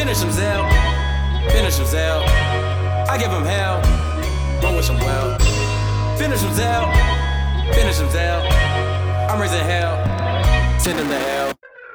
Finish him, Zell. Finish him, Zell. I give him hell. Don't wish him well. Finish him, Zell. Finish him, Zell. I'm raising hell. Send him to hell.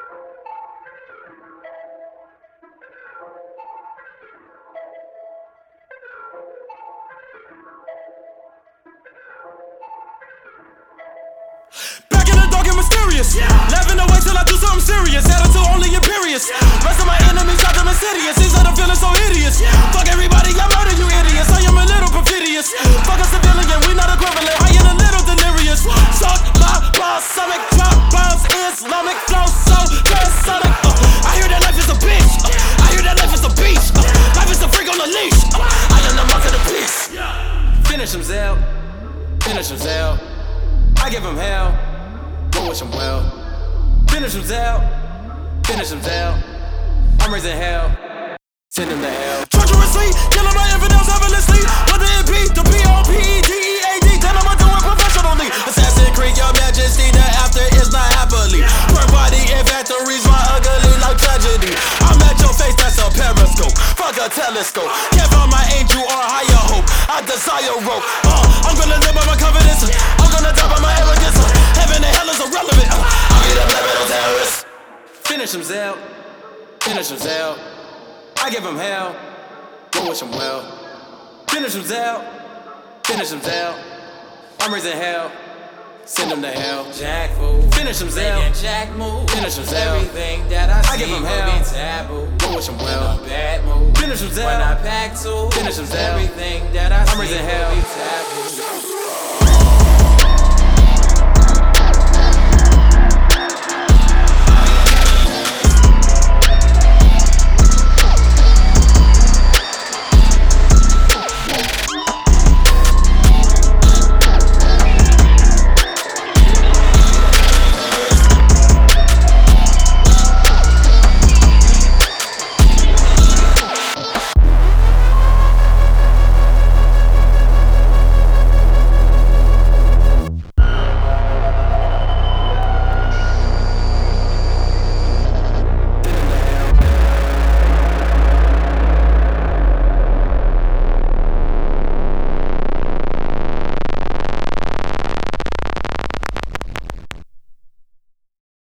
Back in the dark and mysterious. Laughing away till I do something serious. Attitude only imperious. Rest of my enemies out them insidious. These are the feeling so hideous. Fuck everybody, I murder you idiots. I am a little perfidious. Fuck a civilian, we not equivalent. I am a little delirious. Suck my balsamic, drop bombs, Islamic flow so transonic. I hear that life is a bitch. I hear that life is a beast. Life is a freak on a leash. I am the mark of the beast. Finish him, Zell. Finish him, Zell. I give him hell. Don't wish him well. Finish him, Zell. Finish him, Zell. I'm raising hell. Send him to hell. Treacherously, killing my infidels effortlessly. Whether it be the POPEDEAD, then I'ma do it professionally. Assassin Creed, your majesty, the after is not happily. Per body in factories, my ugly like tragedy. I'm at your face, that's a periscope. Fuck a telescope. Can't find my angel or higher hope. I desire rope. I'm gonna live by my confidence. I'm gonna die by my arrogance. Heaven and hell is irrelevant. I'll be the black terrorist. Finish him, Zell. Finish him, Zell. I give him hell. Don't wish him well. Finish him, Zell. Finish him, Zell. I'm raising hell. Send him to hell. Jack move. Finish him, Zell. Jack move. Finish him, Zell. Everything that I give see him will hell. be taboo. Don't wish him well. Bad move. Finish him, Zell. When I pack tools. Finish him, Zell. Everything that I I'm see raising will hell. be taboo.